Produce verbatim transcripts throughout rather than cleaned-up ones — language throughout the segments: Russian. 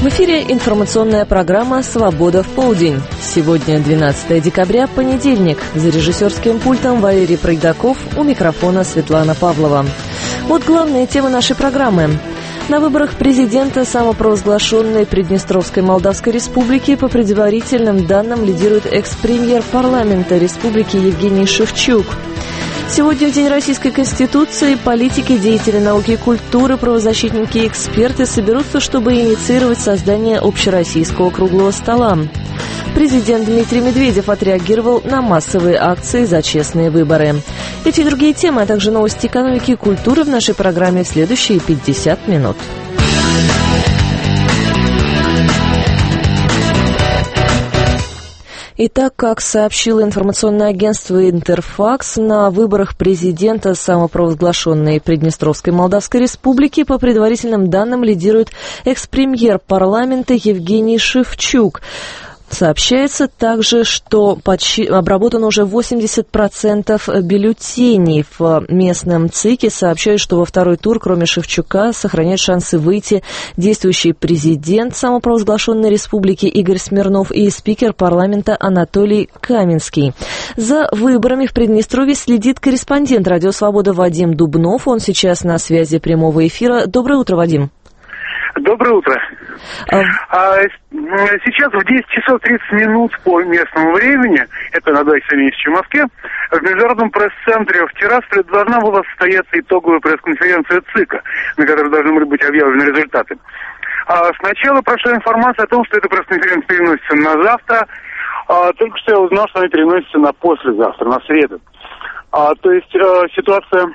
В эфире информационная программа «Свобода в полдень». Сегодня двенадцатое декабря, понедельник. За режиссерским пультом Валерий Пройдаков, у микрофона Светлана Павлова. Вот главные темы нашей программы. На выборах президента самопровозглашенной Приднестровской Молдавской Республики по предварительным данным лидирует экс-премьер парламента республики Евгений Шевчук. Сегодня в День Российской Конституции политики, деятели науки и культуры, правозащитники и эксперты соберутся, чтобы инициировать создание общероссийского круглого стола. Президент Дмитрий Медведев отреагировал на массовые акции за честные выборы. Эти и другие темы, а также новости экономики и культуры в нашей программе в следующие пятьдесят минут. Итак, как сообщило информационное агентство «Интерфакс», на выборах президента самопровозглашенной Приднестровской Молдавской Республики по предварительным данным лидирует экс-премьер парламента Евгений Шевчук. Сообщается также, что подсчи... обработано уже восемьдесят процентов бюллетеней. В местном ЦИКе сообщают, что во второй тур, кроме Шевчука, сохраняют шансы выйти действующий президент самопровозглашенной республики Игорь Смирнов и спикер парламента Анатолий Каменский. За выборами в Приднестровье следит корреспондент «Радио Свобода» Вадим Дубнов. Он сейчас на связи прямого эфира. Доброе утро, Вадим. Доброе утро. А... Сейчас в десять часов тридцать минут по местному времени, это на два часа меньше, чем в Москве, в Международном пресс-центре в Тирасполе должна была состояться итоговая пресс-конференция ЦИКа, на которой должны были быть объявлены результаты. А сначала прошла информация о том, что эта пресс-конференция переносится на завтра, а, только что я узнал, что она переносится на послезавтра, на среду. А, то есть а, ситуация...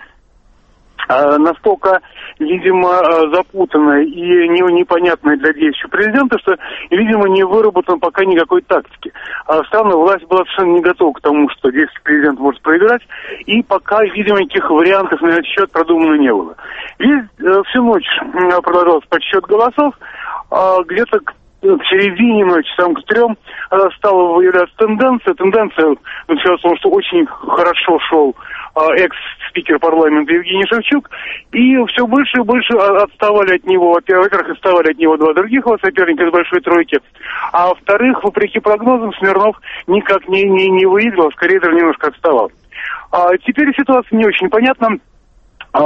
настолько, видимо, запутанная и непонятная для действующего президента, что, видимо, не выработана пока никакой тактики. Странная власть была совершенно не готова к тому, что действующий президент может проиграть, и пока, видимо, никаких вариантов на этот счет продумано не было. Весь, всю ночь продолжался подсчет голосов, где-то к к середине ночи, там к трем, стала выявляться тенденция. Тенденция началась в том, что очень хорошо шел экс-спикер парламента Евгений Шевчук, и все больше и больше отставали от него. Во-первых, отставали от него два других его соперника из большой тройки, а во-вторых, вопреки прогнозам, Смирнов никак не, не, не выиграл, скорее даже немножко отставал. А теперь ситуация не очень понятна. А,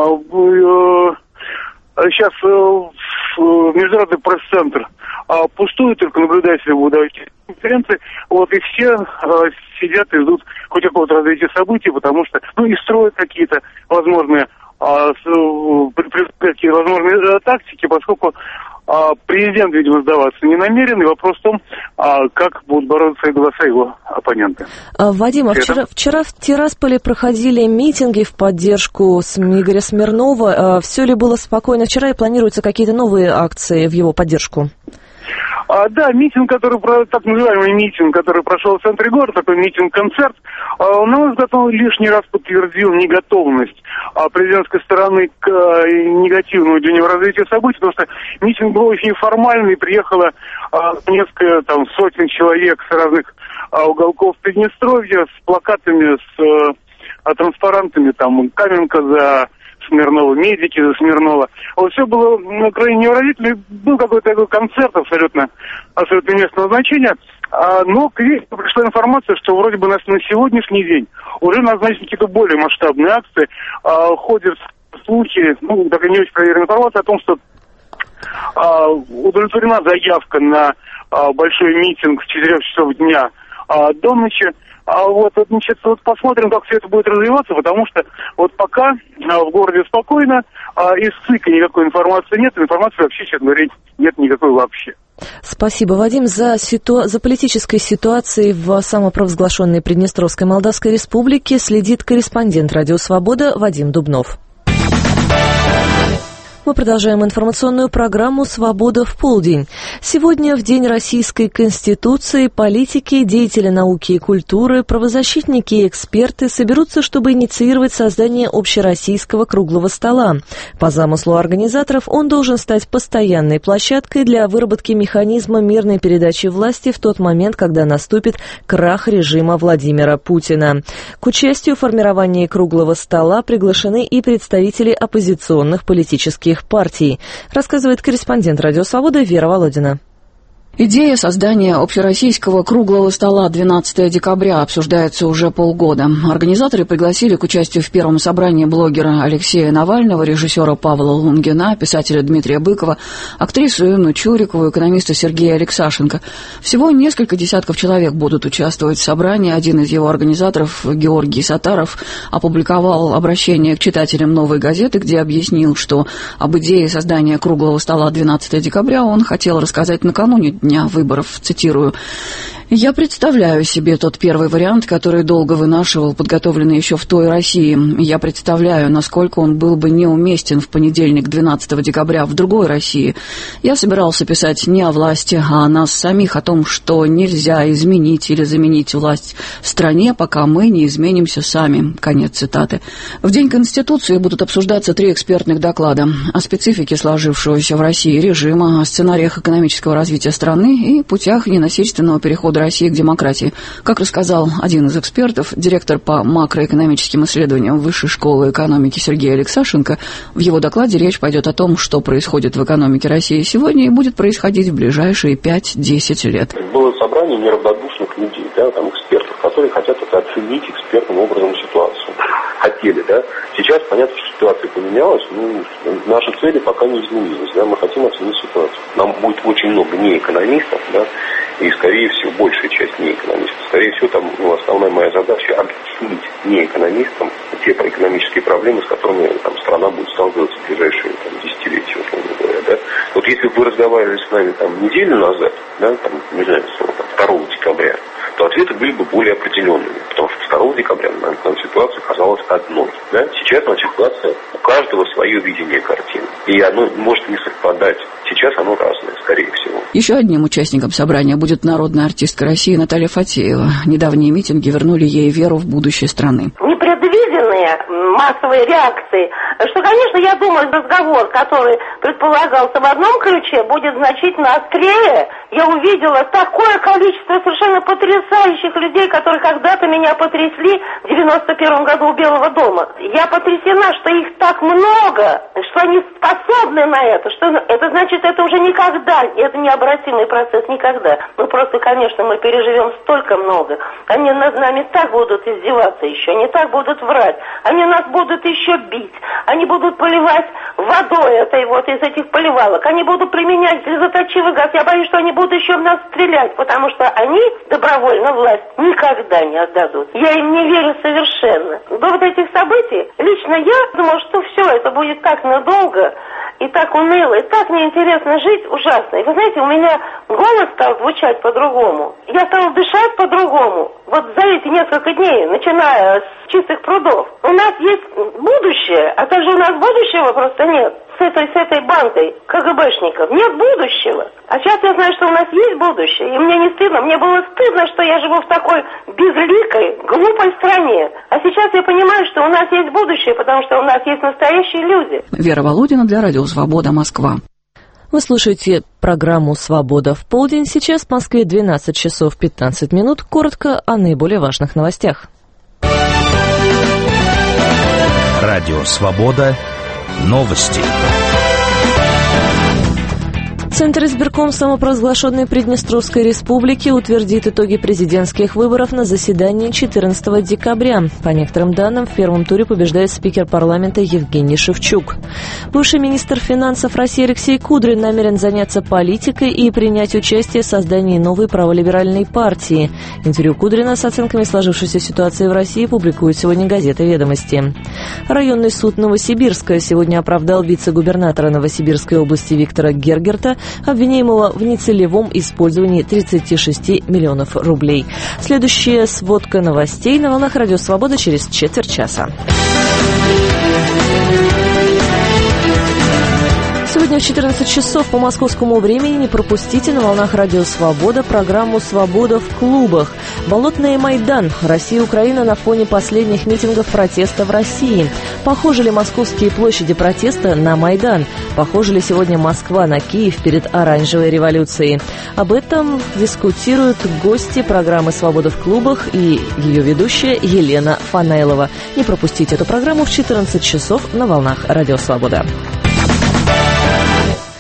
э, сейчас э, Международный пресс-центр а, пустует, только наблюдатели будут давать конференции, вот, и все а, сидят и ждут хоть какого-то развития событий, потому что, ну, и строят какие-то возможные, а, с, какие возможные а, тактики, поскольку а, президент, видимо, сдаваться не намерен, и вопрос в том, а, как будут бороться и голоса его оппоненты. Вадим, а вчера, вчера в Тирасполе проходили митинги в поддержку Игоря Смирнова. Все ли было спокойно вчера и планируются какие-то новые акции в его поддержку? А, да, митинг, который, так называемый митинг, который прошел в центре города, такой митинг-концерт, а, на мой взгляд, он лишний раз подтвердил неготовность а, президентской стороны к а, негативному для него развитию событий, потому что митинг был очень формальный, приехало а, несколько там, сотен человек с разных а, уголков Приднестровья с плакатами, с а, транспарантами, там, Каменка за Смирнова, медики за Смирнова. Вот все было, ну, крайне невыразительно. Был какой-то такой концерт абсолютно, абсолютно местного значения. А, но к вечеру пришла информация, что вроде бы на, на сегодняшний день уже назначены какие-то более масштабные акции. А, ходят слухи, ну, такая не очень проверенная информация о том, что а, удовлетворена заявка на а, большой митинг с четырёх часов дня а, до ночи. А вот, значит, вот посмотрим, как все это будет развиваться, потому что вот пока а, в городе спокойно, а из ЦИКа никакой информации нет, информации вообще, честно говоря, нет никакой вообще. Спасибо, Вадим. За, ситу... за политической ситуацией в самопровозглашенной Приднестровской Молдавской Республике следит корреспондент «Радио Свобода» Вадим Дубнов. Мы продолжаем информационную программу «Свобода в полдень». Сегодня, в День Российской Конституции, политики, деятели науки и культуры, правозащитники и эксперты соберутся, чтобы инициировать создание общероссийского круглого стола. По замыслу организаторов, он должен стать постоянной площадкой для выработки механизма мирной передачи власти в тот момент, когда наступит крах режима Владимира Путина. К участию в формировании круглого стола приглашены и представители оппозиционных политических партий, рассказывает корреспондент «Радио Свобода» Вера Володина. Идея создания общероссийского круглого стола двенадцатого декабря обсуждается уже полгода. Организаторы пригласили к участию в первом собрании блогера Алексея Навального, режиссера Павла Лунгина, писателя Дмитрия Быкова, актрису Инну Чурикову, экономиста Сергея Алексашенко. Всего несколько десятков человек будут участвовать в собрании. Один из его организаторов, Георгий Сатаров, опубликовал обращение к читателям «Новой газеты», где объяснил, что об идее создания круглого стола двенадцатого декабря он хотел рассказать накануне дня выборов, цитирую: «Я представляю себе тот первый вариант, который долго вынашивал, подготовленный еще в той России. Я представляю, насколько он был бы неуместен в понедельник, двенадцатого декабря, в другой России. Я собирался писать не о власти, а о нас самих, о том, что нельзя изменить или заменить власть в стране, пока мы не изменимся сами». Конец цитаты. В День Конституции будут обсуждаться три экспертных доклада о специфике сложившегося в России режима, о сценариях экономического развития страны и путях ненасильственного перехода России к демократии. Как рассказал один из экспертов, директор по макроэкономическим исследованиям Высшей школы экономики Сергей Алексашенко, в его докладе речь пойдет о том, что происходит в экономике России сегодня и будет происходить в ближайшие пять-десять лет. Было собрание неравнодушных людей, да, там экспертов, которые хотят это оценить экспертным образом ситуацию. Хотели, да. Сейчас понятно, что ситуация поменялась, ну, наши цели пока не изменились, да, мы хотим оценить ситуацию. Нам будет очень много неэкономистов, да, и, скорее всего, большая часть неэкономистов. Скорее всего, там, ну, основная моя задача — объяснить неэкономистам те экономические проблемы, с которыми там страна будет сталкиваться в ближайшие там, десятилетия, условно говоря, да. Вот если бы вы разговаривали с нами там неделю назад, да, там, не знаю, второго декабря, то ответы были бы более определенными, потому что второго декабря нам, нам ситуация казалась одной. Да? Сейчас нам ситуация, у каждого свое видение картины, и оно может не совпадать. Сейчас оно разное, скорее всего. Еще одним участником собрания будет народная артистка России Наталья Фатеева. Недавние митинги вернули ей веру в будущее страны. Непредвиденные массовые реакции, что, конечно, я думаю, разговор, который предполагался в одном ключе, будет значительно острее. Я увидела такое количество совершенно потрясающих людей, которые когда-то меня потрясли в девяносто первом году у Белого дома. Я потрясена, что их так много, что они способны на это, что это значит, это уже никогда, это необратимый процесс никогда. Ну просто, конечно, мы переживем столько много. Они над нами так будут издеваться еще, они так будут врать, они нас будут еще бить, они будут поливать водой этой вот из этих поливалок, они будут применять слезоточивый газ. Я боюсь, что они будут еще в нас стрелять, потому что они добровольно власть никогда не отдадут. Я им не верю совершенно. До вот этих событий лично я думала, что все это будет так надолго, и так уныло, и так неинтересно жить, ужасно. И вы знаете, у меня голос стал звучать по-другому. Я стала дышать по-другому. Вот за эти несколько дней, начиная с чистых прудов. У нас есть будущее, а также у нас будущего просто нет. С этой, с этой бандой КГБшников нет будущего. А сейчас я знаю, что у нас есть будущее. И мне не стыдно. Мне было стыдно, что я живу в такой безликой, глупой стране. А сейчас я понимаю, что у нас есть будущее, потому что у нас есть настоящие люди. Вера Володина для Радио Свобода, Москва. Вы слушаете программу «Свобода в полдень». Сейчас в Москве двенадцать часов пятнадцать минут. Коротко о наиболее важных новостях. Радио «Свобода». Новости. Центр избирком самопровозглашенной Приднестровской республики утвердит итоги президентских выборов на заседании четырнадцатого декабря. По некоторым данным, в первом туре побеждает спикер парламента Евгений Шевчук. Бывший министр финансов России Алексей Кудрин намерен заняться политикой и принять участие в создании новой праволиберальной партии. Интервью Кудрина с оценками сложившейся ситуации в России публикует сегодня газета «Ведомости». Районный суд Новосибирска сегодня оправдал вице-губернатора Новосибирской области Виктора Гергерта, обвиняемого в нецелевом использовании тридцати шести миллионов рублей. Следующая сводка новостей на волнах Радио Свобода через четверть часа. Сегодня в четырнадцать часов по московскому времени не пропустите на волнах Радио Свобода программу «Свобода в клубах». Болотный Майдан. Россия и Украина на фоне последних митингов протеста в России. Похожи ли московские площади протеста на Майдан? Похожи ли сегодня Москва на Киев перед оранжевой революцией? Об этом дискутируют гости программы «Свобода в клубах» и ее ведущая Елена Фанайлова. Не пропустите эту программу в четырнадцать часов на волнах Радио Свобода.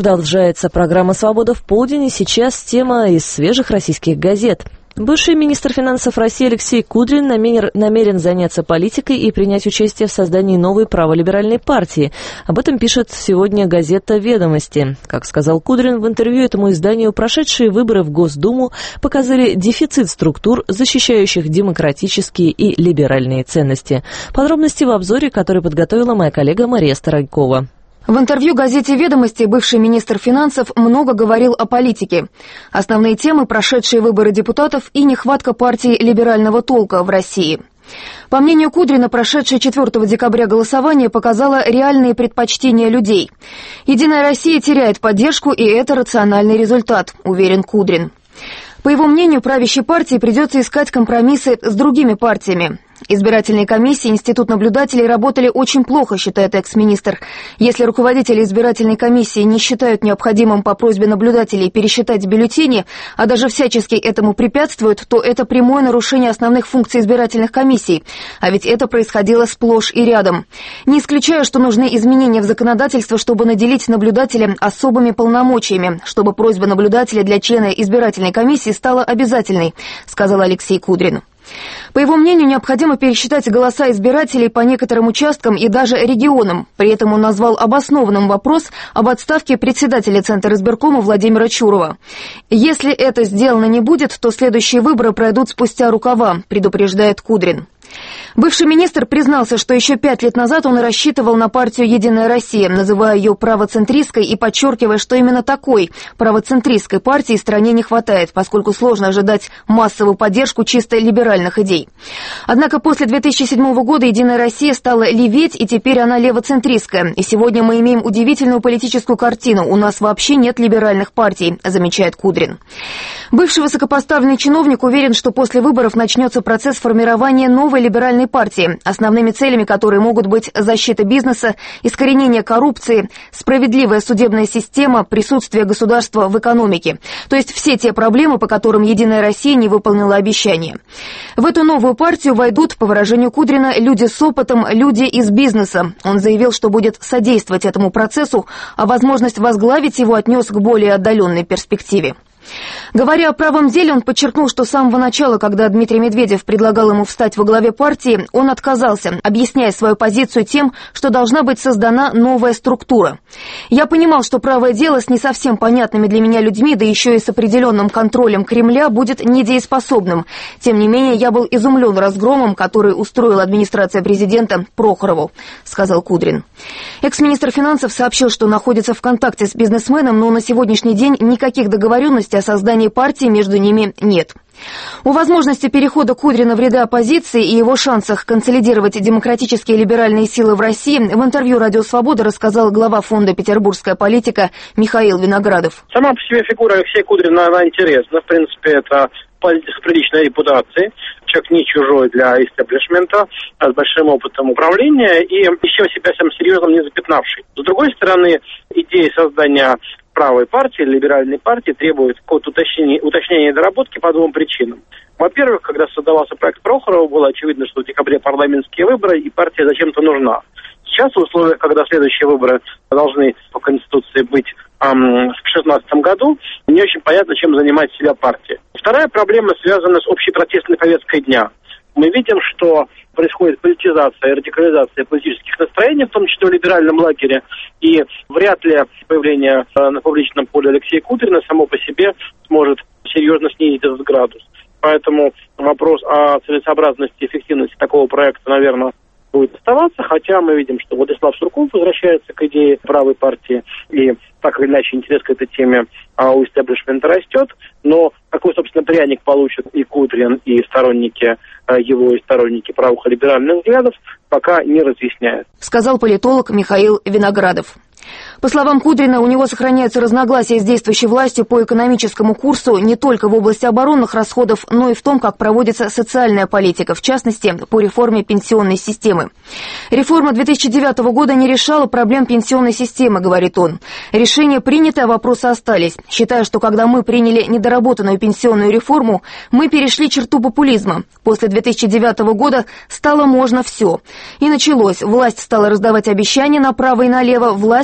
Продолжается программа «Свобода в полдень», и сейчас тема из свежих российских газет. Бывший министр финансов России Алексей Кудрин намерен, намерен заняться политикой и принять участие в создании новой праволиберальной партии. Об этом пишет сегодня газета «Ведомости». Как сказал Кудрин в интервью этому изданию, прошедшие выборы в Госдуму показали дефицит структур, защищающих демократические и либеральные ценности. Подробности в обзоре, который подготовила моя коллега Мария Старайкова. В интервью газете «Ведомости» бывший министр финансов много говорил о политике. Основные темы – прошедшие выборы депутатов и нехватка партии либерального толка в России. По мнению Кудрина, прошедшее четвёртого декабря голосование показало реальные предпочтения людей. «Единая Россия» теряет поддержку, и это рациональный результат, уверен Кудрин. По его мнению, правящей партии придется искать компромиссы с другими партиями. Избирательные комиссии, институт наблюдателей работали очень плохо, считает экс-министр. Если руководители избирательной комиссии не считают необходимым по просьбе наблюдателей пересчитать бюллетени, а даже всячески этому препятствуют, то это прямое нарушение основных функций избирательных комиссий. А ведь это происходило сплошь и рядом. Не исключаю, что нужны изменения в законодательство, чтобы наделить наблюдателя особыми полномочиями, чтобы просьба наблюдателя для члена избирательной комиссии стала обязательной, сказал Алексей Кудрин. По его мнению, необходимо пересчитать голоса избирателей по некоторым участкам и даже регионам. При этом он назвал обоснованным вопрос об отставке председателя Центра избиркома Владимира Чурова. Если это сделано не будет, то следующие выборы пройдут спустя рукава, предупреждает Кудрин. Бывший министр признался, что еще пять лет назад он рассчитывал на партию «Единая Россия», называя ее правоцентристской и подчеркивая, что именно такой правоцентристской партии стране не хватает, поскольку сложно ожидать массовую поддержку чисто либеральных идей. Однако после две тысячи седьмого года «Единая Россия» стала леветь, и теперь она левоцентристская. И сегодня мы имеем удивительную политическую картину. У нас вообще нет либеральных партий, замечает Кудрин. Бывший высокопоставленный чиновник уверен, что после выборов начнется процесс формирования новой либеральной партии, основными целями которой могут быть защита бизнеса, искоренение коррупции, справедливая судебная система, присутствие государства в экономике. То есть все те проблемы, по которым «Единая Россия» не выполнила обещания. В эту новую партию войдут, по выражению Кудрина, люди с опытом, люди из бизнеса. Он заявил, что будет содействовать этому процессу, а возможность возглавить его отнес к более отдаленной перспективе. Говоря о правом деле, он подчеркнул, что с самого начала, когда Дмитрий Медведев предлагал ему встать во главе партии, он отказался, объясняя свою позицию тем, что должна быть создана новая структура. «Я понимал, что правое дело с не совсем понятными для меня людьми, да еще и с определенным контролем Кремля, будет недееспособным. Тем не менее, я был изумлен разгромом, который устроила администрация президента Прохорову», — сказал Кудрин. Экс-министр финансов сообщил, что находится в контакте с бизнесменом, но на сегодняшний день никаких договоренностей о создании партии между ними нет. О возможности перехода Кудрина в ряды оппозиции и его шансах консолидировать демократические и либеральные силы в России в интервью «Радио Свобода» рассказал глава фонда «Петербургская политика» Михаил Виноградов. Сама по себе фигура Алексея Кудрина, она интересна. В принципе, это политик с приличной репутацией, человек не чужой для истеблишмента, а с большим опытом управления и еще себя самым серьезным не запятнавший. С другой стороны, идея создания правой партии, либеральной партии требует какого-то уточнения, уточнения и доработки по двум причинам. Во-первых, когда создавался проект Прохорова, было очевидно, что в декабре парламентские выборы, и партия зачем-то нужна. Сейчас, в условиях, когда следующие выборы должны по Конституции быть эм, в шестнадцатом году, не очень понятно, чем занимает себя партия. Вторая проблема связана с общей протестной повесткой дня. Мы видим, что происходит политизация и радикализация политических настроений, в том числе в либеральном лагере, и вряд ли появление э, на публичном поле Алексея Кудрина само по себе сможет серьезно снизить этот градус. Поэтому вопрос о целесообразности и эффективности такого проекта, наверное, будет оставаться, хотя мы видим, что Владислав Сурков возвращается к идее правой партии, и так или иначе интерес к этой теме а, у истеблишмента растет, но какой, собственно, пряник получат и Кудрин, и сторонники а, его, и сторонники правых и либеральных взглядов, пока не разъясняют. Сказал политолог Михаил Виноградов. По словам Кудрина, у него сохраняются разногласия с действующей властью по экономическому курсу не только в области оборонных расходов, но и в том, как проводится социальная политика, в частности, по реформе пенсионной системы. Реформа две тысячи девятого года не решала проблем пенсионной системы, говорит он. Решения приняты, а вопросы остались. Считаю, что когда мы приняли недоработанную пенсионную реформу, мы перешли черту популизма. После две тысячи девятого года стало можно все. И началось. Власть стала раздавать обещания направо и налево, власть стала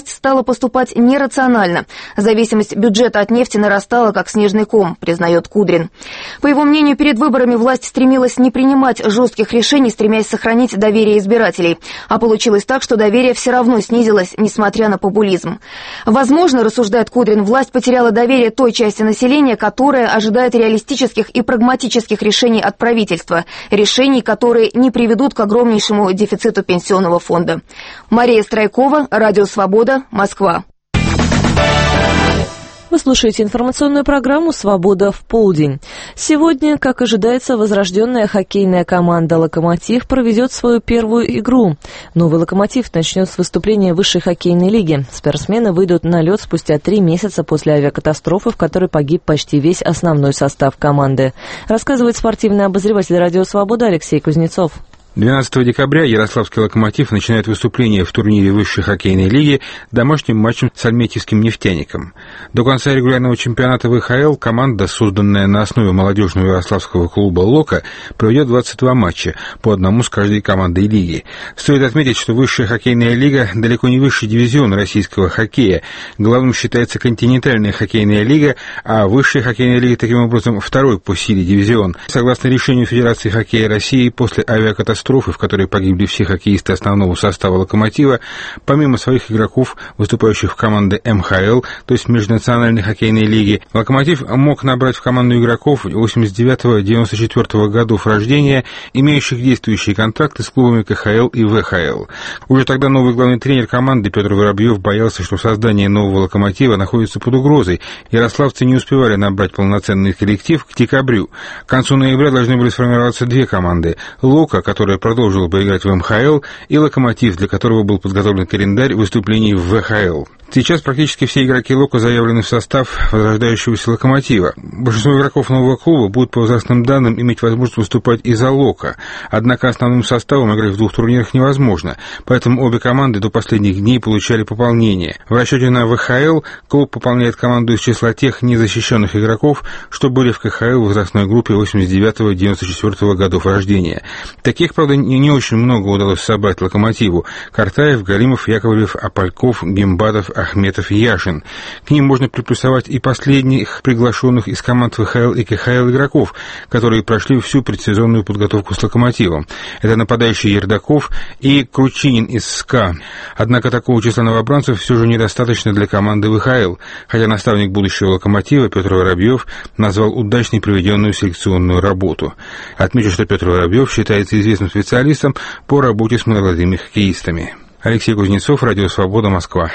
поступать нерационально. Зависимость бюджета от нефти нарастала, как снежный ком, признает Кудрин. По его мнению, перед выборами власть стремилась не принимать жестких решений, стремясь сохранить доверие избирателей. А получилось так, что доверие все равно снизилось, несмотря на популизм. Возможно, рассуждает Кудрин, власть потеряла доверие той части населения, которая ожидает реалистических и прагматических решений от правительства. Решений, которые не приведут к огромнейшему дефициту пенсионного фонда. Мария Страйкова, Радио Свобода, Москва. Вы слушаете информационную программу «Свобода в полдень». Сегодня, как ожидается, возрожденная хоккейная команда «Локомотив» проведет свою первую игру. Новый «Локомотив» начнет с выступления высшей хоккейной лиги. Спортсмены выйдут на лед спустя три месяца после авиакатастрофы, в которой погиб почти весь основной состав команды. Рассказывает спортивный обозреватель «Радио Свобода» Алексей Кузнецов. двенадцатого декабря ярославский «Локомотив» начинает выступление в турнире высшей хоккейной лиги домашним матчем с альметьевским «Нефтяником». До конца регулярного чемпионата вэ ха эл команда, созданная на основе молодежного ярославского клуба «Лока», проведет двадцать два матча, по одному с каждой командой лиги. Стоит отметить, что высшая хоккейная лига далеко не высший дивизион российского хоккея. Главным считается континентальная хоккейная лига, а высшая хоккейная лига, таким образом, второй по силе дивизион. Согласно решению Федерации хоккея России, после авиакатастрофы, в которой погибли все хоккеисты основного состава «Локомотива», помимо своих игроков, выступающих в команде эм ха эл, то есть Межнациональной хоккейной лиги, «Локомотив» мог набрать в команду игроков восемьдесят девятого — девяносто четвёртого годов рождения, имеющих действующие контракты с клубами ка ха эл и вэ ха эл. Уже тогда новый главный тренер команды Петр Воробьев боялся, что создание нового «Локомотива» находится под угрозой. Ярославцы не успевали набрать полноценный коллектив к декабрю. К концу ноября должны были сформироваться две команды — «Лока», которая продолжила бы играть в эм ха эл, и «Локомотив», для которого был подготовлен календарь выступлений в вэ ха эл. Сейчас практически все игроки «Лока» заявлены в состав возрождающегося «Локомотива». Большинство игроков нового клуба будут по возрастным данным иметь возможность выступать и за «Лока». Однако основным составом играть в двух турнирах невозможно, поэтому обе команды до последних дней получали пополнение. В расчете на вэ ха эл клуб пополняет команду из числа тех незащищенных игроков, что были в ка ха эл в возрастной группе восемьдесят девятого — девяносто четвёртого годов рождения. Таких, правда, не, не очень много удалось собрать «Локомотиву». Картаев, Галимов, Яковлев, Апальков, Гимбатов, Ахметов, Яшин. К ним можно приплюсовать и последних приглашенных из команд вэ ха эл и ка ха эл игроков, которые прошли всю предсезонную подготовку с «Локомотивом». Это нападающий Ердаков и Кручинин из СКА. Однако такого числа новобранцев все же недостаточно для команды вэ ха эл, хотя наставник будущего «Локомотива» Петр Воробьев назвал удачной проведенную селекционную работу. Отмечу, что Петр Воробьев считается известным специалистом по работе с молодыми хоккеистами. Алексей Кузнецов, Радио Свобода, Москва.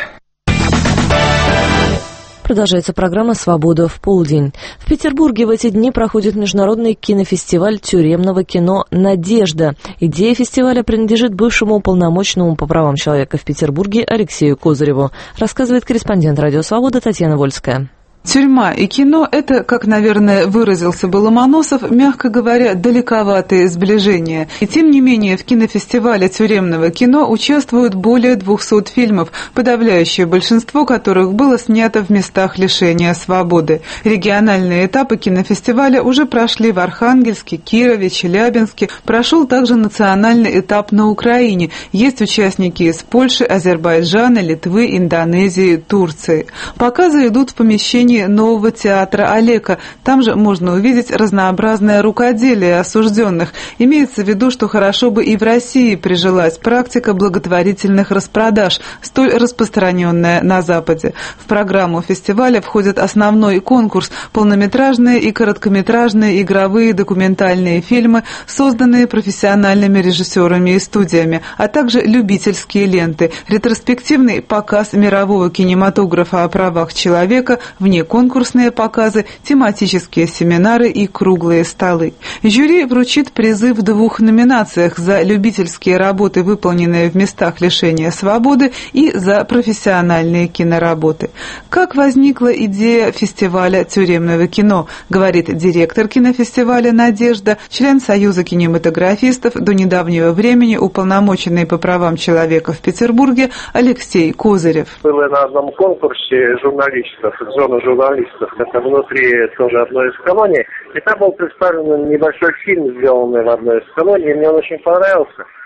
Продолжается программа «Свобода в полдень». В Петербурге в эти дни проходит международный кинофестиваль тюремного кино «Надежда». Идея фестиваля принадлежит бывшему уполномоченному по правам человека в Петербурге Алексею Козыреву, рассказывает корреспондент «Радио Свобода» Татьяна Вольская. Тюрьма и кино – это, как, наверное, выразился бы Ломоносов, мягко говоря, далековатые сближения. И тем не менее в кинофестивале тюремного кино участвуют более двухсот фильмов, подавляющее большинство которых было снято в местах лишения свободы. Региональные этапы кинофестиваля уже прошли в Архангельске, Кирове, Челябинске. Прошел также национальный этап на Украине. Есть участники из Польши, Азербайджана, Литвы, Индонезии, Турции. Показы идут в помещении нового театра Олека. Там же можно увидеть разнообразное рукоделие осужденных. Имеется в виду, что хорошо бы и в России прижилась практика благотворительных распродаж, столь распространенная на Западе. В программу фестиваля входит основной конкурс – полнометражные и короткометражные игровые документальные фильмы, созданные профессиональными режиссерами и студиями, а также любительские ленты, ретроспективный показ мирового кинематографа о правах человека, вне конкурсные показы, тематические семинары и круглые столы. Жюри вручит призы в двух номинациях: за любительские работы, выполненные в местах лишения свободы, и за профессиональные киноработы. Как возникла идея фестиваля тюремного кино, говорит директор кинофестиваля «Надежда», член Союза кинематографистов, до недавнего времени уполномоченный по правам человека в Петербурге Алексей Козырев. Было на одном конкурсе журналистов, зона журналистов, это внутри тоже одной из колоний, и там был представлен небольшой фильм, сделанный в одной из колоний, и мне он очень понравился.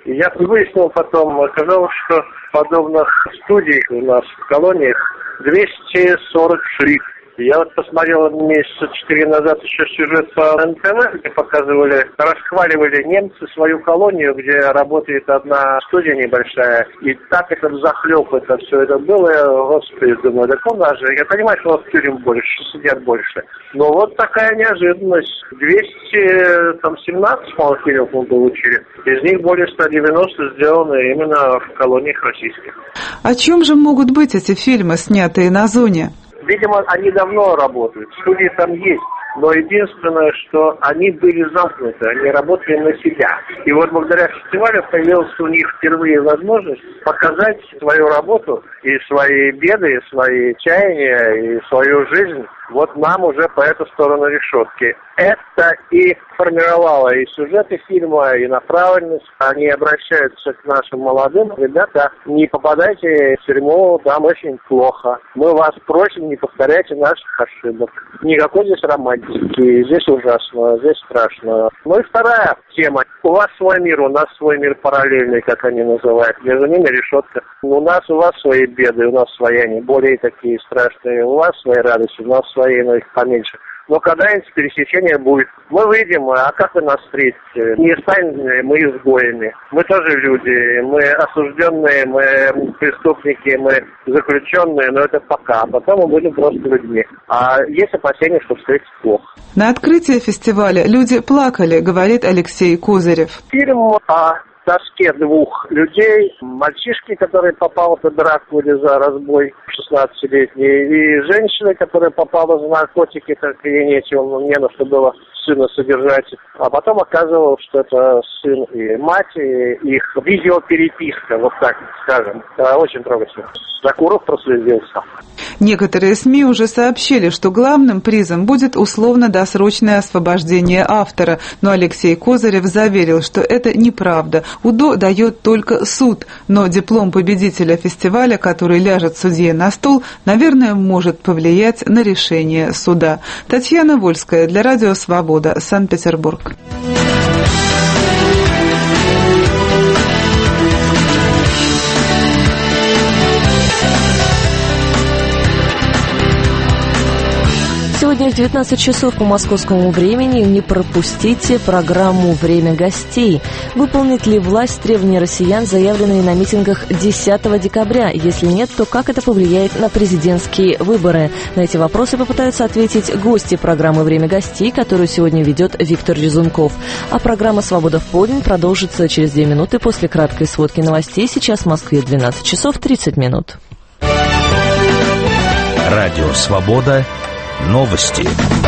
И я выяснил потом, оказалось, что подобных студий у нас в колониях двести сорок шесть. Я вот посмотрел месяца четыре назад еще сюжет по эн тэ вэ, где показывали, расхваливали немцы свою колонию, где работает одна студия небольшая. И так это взахлеб это все это было. Я, господи, думаю, так у нас же, я понимаю, что у нас тюрем больше, сидят больше. Но вот такая неожиданность. двести семнадцать, по-моему, фильмов мы получили. Из них более ста девяноста сделаны именно в колониях российских. О чем же могут быть эти фильмы, снятые на зоне? Видимо, они давно работают, студии там есть, но единственное, что они были замкнуты, они работали на себя. И вот благодаря фестивалю появилась у них впервые возможность показать свою работу и свои беды, и свои чаяния, и свою жизнь вот нам уже по эту сторону решетки. Это и формировало и сюжеты фильма, и направленность. Они обращаются к нашим молодым. Ребята, не попадайте в тюрьму, там очень плохо. Мы вас просим, не повторяйте наших ошибок. Никакой здесь романтики, здесь ужасно, здесь страшно. Ну и вторая тема. У вас свой мир, у нас свой мир параллельный, как они называют. Между ними решетка. У нас, у вас свои беды, у нас свои, они более такие страшные. У вас свои радости, у нас свои, но их поменьше. Но когда-нибудь пересечение будет. Мы выйдем, а как вы нас встретите? Не станем мы изгоями. Мы тоже люди, мы осужденные, мы преступники, мы заключенные, но это пока. А потом мы будем просто людьми. А есть опасения, что встретить плохо. На открытии фестиваля люди плакали, говорит Алексей Козырев. Фильм о тоске двух людей, мальчишки, который попал под драку или за разбой, шестнадцатилетний, и женщины, которая попала за наркотики, так ей нечего, не на что было сына содержать. А потом оказывалось, что это сын и мать, и их видеопереписка, вот так скажем. Это очень трогательно. Закуров прослезился. Некоторые СМИ уже сообщили, что главным призом будет условно-досрочное освобождение автора, но Алексей Козырев заверил, что это неправда. УДО дает только суд, но диплом победителя фестиваля, который ляжет судье на стол, наверное, может повлиять на решение суда. Татьяна Вольская для Радио Свобода, Санкт-Петербург. Сегодня в девятнадцать часов по московскому времени не пропустите программу «Время гостей». Выполнит ли власть требования россиян, заявленные на митингах десятого декабря? Если нет, то как это повлияет на президентские выборы? На эти вопросы попытаются ответить гости программы «Время гостей», которую сегодня ведет Виктор Резунков. А программа «Свобода в полдень» продолжится через две минуты после краткой сводки новостей. Сейчас в Москве двенадцать часов тридцать минут. Радио «Свобода». Новости.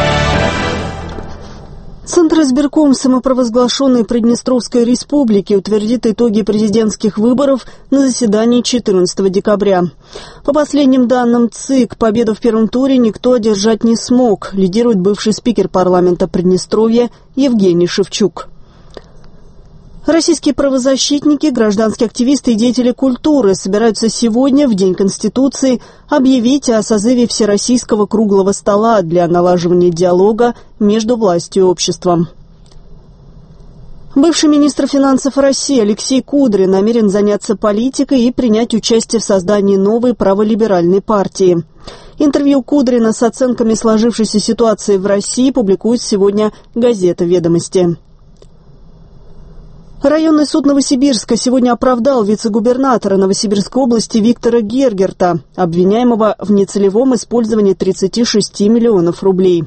Центр избирком самопровозглашенной Приднестровской республики утвердит итоги президентских выборов на заседании четырнадцатого декабря. По последним данным ЦИК, победу в первом туре никто одержать не смог, лидирует бывший спикер парламента Приднестровья Евгений Шевчук. Российские правозащитники, гражданские активисты и деятели культуры собираются сегодня, в День Конституции, объявить о созыве Всероссийского круглого стола для налаживания диалога между властью и обществом. Бывший министр финансов России Алексей Кудрин намерен заняться политикой и принять участие в создании новой праволиберальной партии. Интервью Кудрина с оценками сложившейся ситуации в России публикует сегодня газета «Ведомости». Районный суд Новосибирска сегодня оправдал вице-губернатора Новосибирской области Виктора Гергерта, обвиняемого в нецелевом использовании тридцати шести миллионов рублей.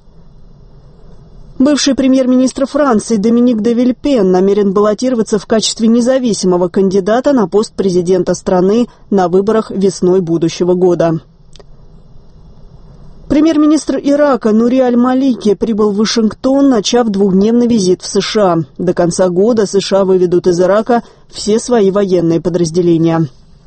Бывший премьер-министр Франции Доминик де Вильпен намерен баллотироваться в качестве независимого кандидата на пост президента страны на выборах весной будущего года. Премьер-министр Ирака Нури Аль-Малики прибыл в Вашингтон, начав двухдневный визит в США. До конца года США выведут из Ирака все свои военные подразделения.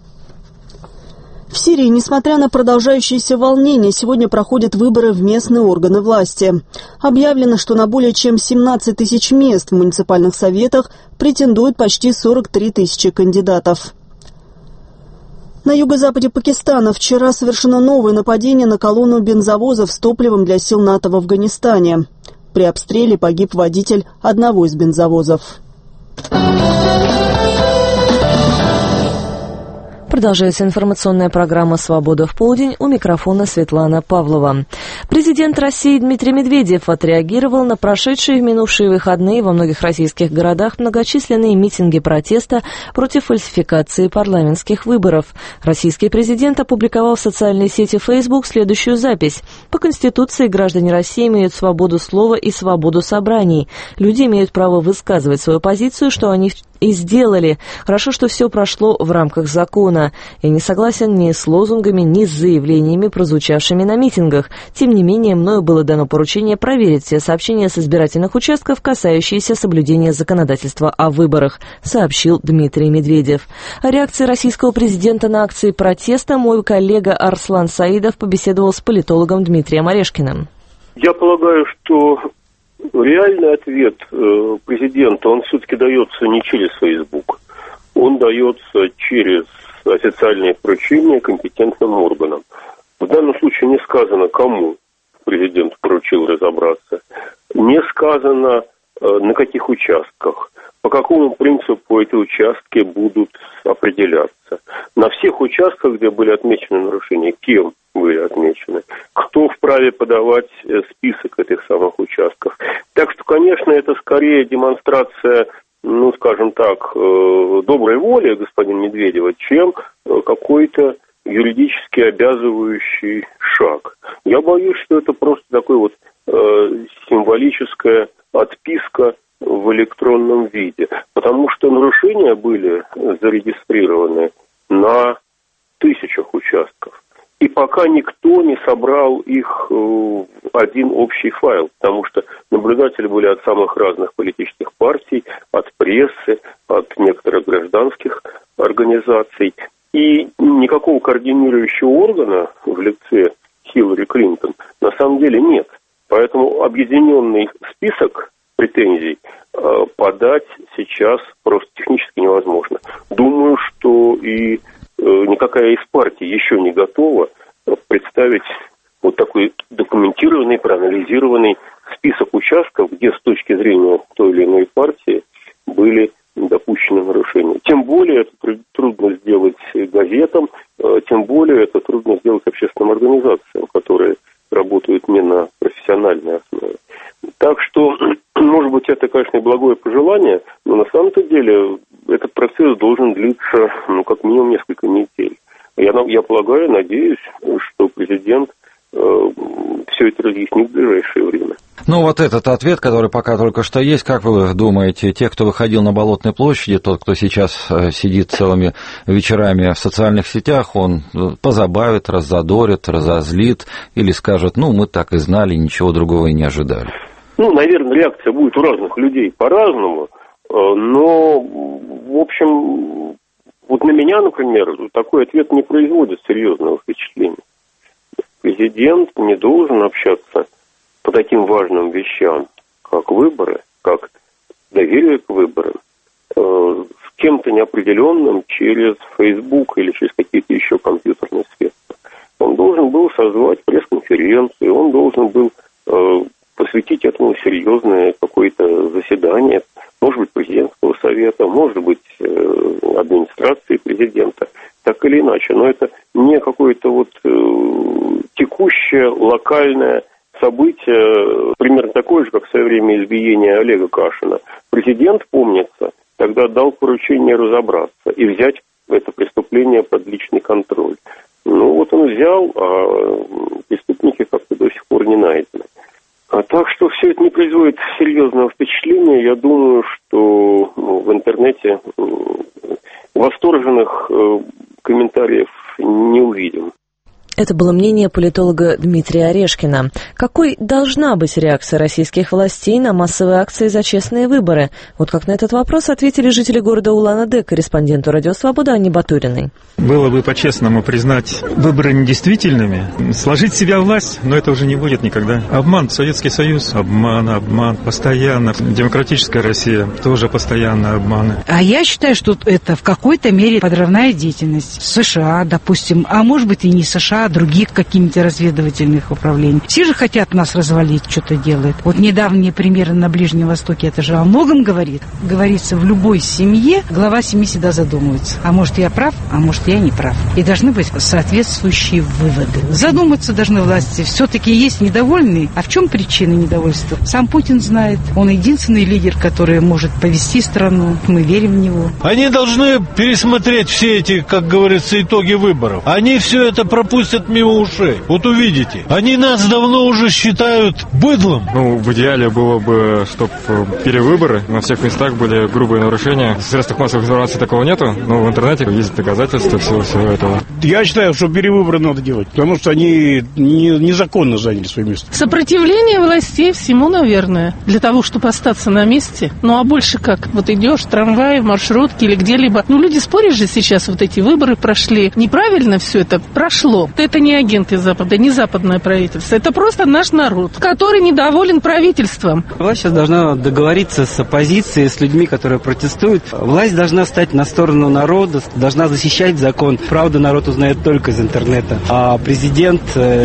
В Сирии, несмотря на продолжающиеся волнения, сегодня проходят выборы в местные органы власти. Объявлено, что на более чем семнадцать тысяч мест в муниципальных советах претендуют почти сорок три тысячи кандидатов. На юго-западе Пакистана вчера совершено новое нападение на колонну бензовозов с топливом для сил НАТО в Афганистане. При обстреле погиб водитель одного из бензовозов. Продолжается информационная программа «Свобода в полдень». У микрофона Светлана Павлова. Президент России Дмитрий Медведев отреагировал на прошедшие в минувшие выходные во многих российских городах многочисленные митинги протеста против фальсификации парламентских выборов. Российский президент опубликовал в социальной сети Facebook следующую запись. По Конституции граждане России имеют свободу слова и свободу собраний. Люди имеют право высказывать свою позицию, что они и сделали. Хорошо, что все прошло в рамках закона. Я не согласен ни с лозунгами, ни с заявлениями, прозвучавшими на митингах. Тем не менее, мною было дано поручение проверить все сообщения с избирательных участков, касающиеся соблюдения законодательства о выборах, сообщил Дмитрий Медведев. О реакции российского президента на акции протеста мой коллега Арслан Саидов побеседовал с политологом Дмитрием Орешкиным. Я полагаю, что реальный ответ э, президента, он все-таки дается не через Facebook, он дается через официальные поручения компетентным органам. В данном случае не сказано, кому президент поручил разобраться, не сказано, э, на каких участках, по какому принципу эти участки будут определяться. На всех участках, где были отмечены нарушения, кем были отмечены, кто вправе подавать список этих самых участков. Так что, конечно, это скорее демонстрация, ну, скажем так, доброй воли господина Медведева, чем какой-то юридически обязывающий шаг. Я боюсь, что это просто такой вот символическая отписка в электронном виде, потому что нарушения были зарегистрированы на тысячах участков. И пока никто не собрал их в один общий файл, потому что наблюдатели были от самых разных политических партий, от прессы, от некоторых гражданских организаций. И никакого координирующего органа в лице Хиллари Клинтон на самом деле нет. Поэтому объединенный список претензий подать сейчас просто технически невозможно. Думаю, что и никакая из партий еще не готова представить вот такой документированный, проанализированный список участков, где с точки зрения той или иной партии были допущены нарушения. Тем более это трудно сделать газетам, тем более это трудно сделать общественным организациям, которые работают не на профессиональной основе. Так что, может быть, это, конечно, и благое пожелание, но на самом-то деле этот процесс должен длиться, ну, как минимум, несколько недель. Я, я полагаю, надеюсь, что президент э, все это разъяснит в ближайшее время. Ну, вот этот ответ, который пока только что есть, как вы думаете, те, кто выходил на Болотной площади, тот, кто сейчас сидит целыми вечерами в социальных сетях, он позабавит, раззадорит, разозлит или скажет, ну, мы так и знали, ничего другого и не ожидали? Ну, наверное, реакция будет у разных людей по-разному, но, в общем, вот на меня, например, такой ответ не производит серьезного впечатления. Президент не должен общаться по таким важным вещам, как выборы, как доверие к выборам, с кем-то неопределенным через Facebook или через какие-то еще компьютерные средства. Он должен был созвать пресс-конференцию, он должен был посвятить этому серьезное какое-то заседание, может быть, президентского совета, может быть, администрации президента, так или иначе. Но это не какое-то вот текущее, локальное событие, примерно такое же, как в свое время избиение Олега Кашина. Президент, помнится, тогда дал поручение разобраться и взять это преступление под личный контроль. Ну, вот он взял, а преступники как-то до сих пор не найдены. А так что все это не производит серьезного впечатления. Я думаю, что ну, в интернете восторженных э, комментариев не увидим. Это было мнение политолога Дмитрия Орешкина. Какой должна быть реакция российских властей на массовые акции за честные выборы? Вот как на этот вопрос ответили жители города Улан-Удэ корреспонденту «Радио Свобода» Анне Батуриной. Было бы по-честному признать выборы недействительными, сложить в себя власть, но это уже не будет никогда. Обман, Советский Союз, обман, обман, постоянно. Демократическая Россия, тоже постоянно обманы. А я считаю, что это в какой-то мере подрывная деятельность. США, допустим, а может быть и не США, ЦРУ, других каких-нибудь разведывательных управлений. Все же хотят нас развалить, что-то делают. Вот недавние примеры на Ближнем Востоке, это же о многом говорит. Говорится, в любой семье глава семьи всегда задумывается. А может, я прав, а может, я не прав. И должны быть соответствующие выводы. Задуматься должны власти. Все-таки есть недовольные. А в чем причина недовольства? Сам Путин знает. Он единственный лидер, который может повести страну. Мы верим в него. Они должны пересмотреть все эти, как говорится, итоги выборов. Они все это пропустят мимо ушей. Вот увидите. Они нас давно уже считают быдлом. Ну, в идеале было бы, чтобы перевыборы на всех местах были грубые нарушения. В средствах массовой информации такого нету, но в интернете есть доказательства всего-всего этого. Я считаю, что перевыборы надо делать, потому что они не, незаконно заняли свое место. Сопротивление властей всему, наверное, для того, чтобы остаться на месте. Ну, а больше как? Вот идешь в трамвае, в маршрутке или где-либо. Ну, люди спорят же сейчас, вот эти выборы прошли. Неправильно все это прошло. Это не агенты Запада, не западное правительство. Это просто наш народ, который недоволен правительством. Власть сейчас должна договориться с оппозицией, с людьми, которые протестуют. Власть должна стать на сторону народа, должна защищать закон. Правда, народ узнает только из интернета. А президент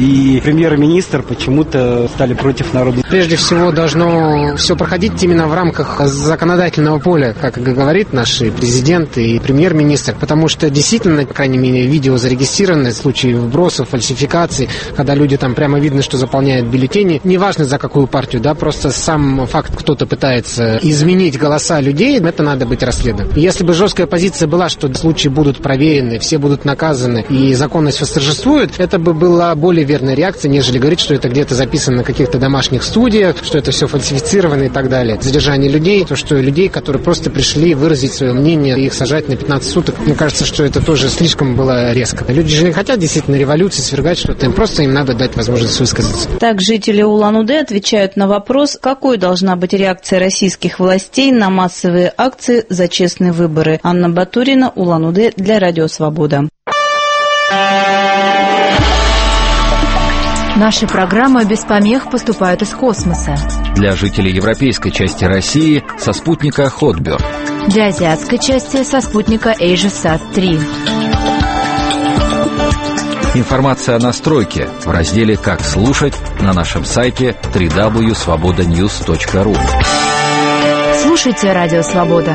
и премьер-министр почему-то стали против народа. Прежде всего, должно все проходить именно в рамках законодательного поля, как говорит наш президент и премьер-министр, потому что действительно, по крайней мере, видео зарегистрированы, случаи вбросов, фальсификаций, когда люди там прямо видно, что заполняют бюллетени. Неважно, за какую партию, да, просто сам факт, кто-то пытается изменить голоса людей, это надо быть расследованным. Если бы жесткая позиция была, что случаи будут проверены, все будут наказаны и законность восторжествует, это бы была более верная реакция, нежели говорить, что это где-то записано на каких-то домашних студиях, что это все фальсифицировано и так далее. Задержание людей, то, что людей, которые просто пришли выразить свое мнение, их сажать на пятнадцать суток, мне кажется, что это тоже слишком было резко. Люди же не хотят действительно революции, свергать что-то, им просто им надо дать возможность высказаться. Так жители Улан-Удэ отвечают на вопрос, какой должна быть реакция российских властей на массовые акции за честные выборы. Анна Батурина, Улан-Удэ, для Радио Свобода. Наши программы без помех поступают из космоса. Для жителей европейской части России со спутника Хотберг. Для азиатской части со спутника AsiaSat три. Информация о настройке в разделе «Как слушать» на нашем сайте дабл ю дабл ю дабл ю точка свобода ньюс точка ру. Слушайте Радио Свобода.